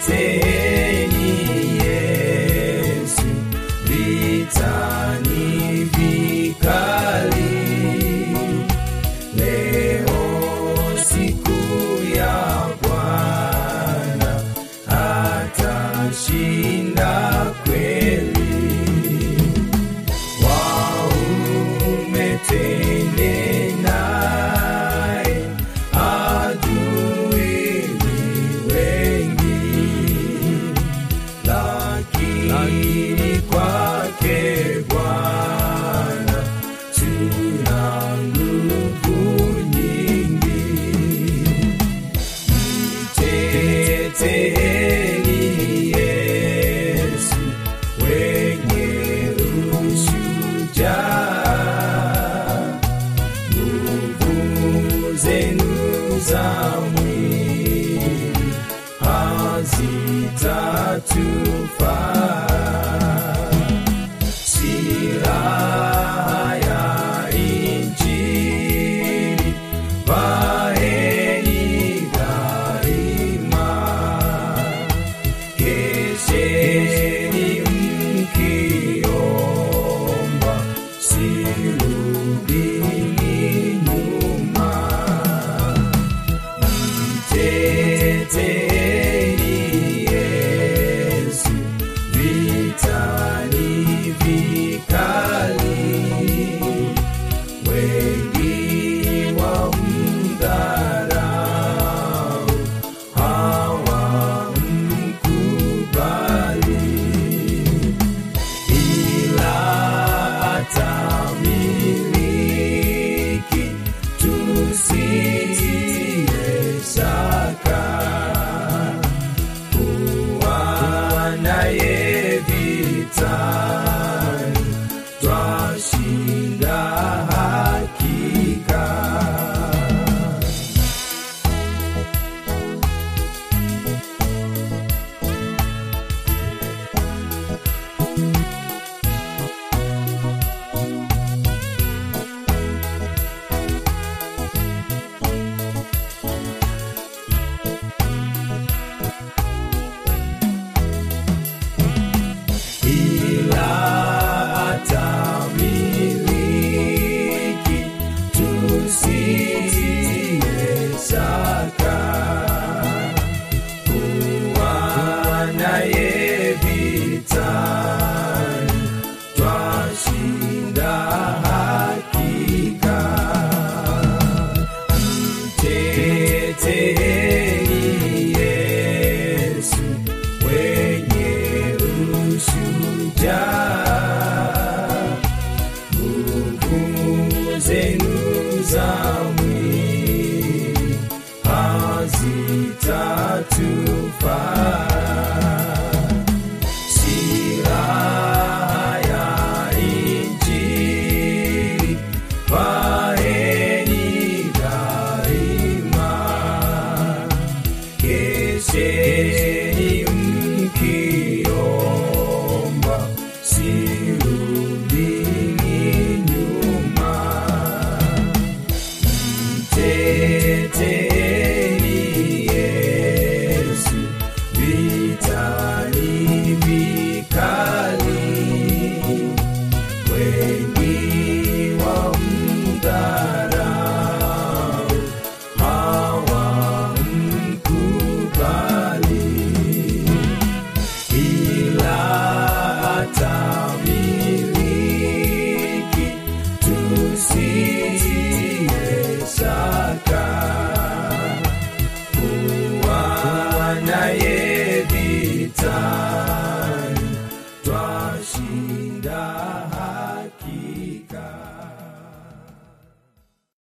Mteteni Yesu vitani vikali. Leo siku ya Bwana atashinda kweli. Waume twende naye, adui ni wengi, lakini kwake Bwana tuna nguvu nyingi. Mteteni Yesu wenye ushujaa, nguvu zenu za mwili hazitatufaa. Silaha ya Injili vaeni daima, kesheni mkiomba, sirudini nyuma. Mteteni Yesu vitani vikali, wengi wamdharau, hawamkubali, ila atamiliki, tusitie shaka. Kuwa naye vitani, twashinda hakika. Ila atamiliki, tusitie shaka. Kuwa naye vitani, twashinda hakika. Mteteni Yesu wenye ushujaa, nguvu zenu za mwili hazitatufaa. Silaha ya Injili vaeni daima, kesheni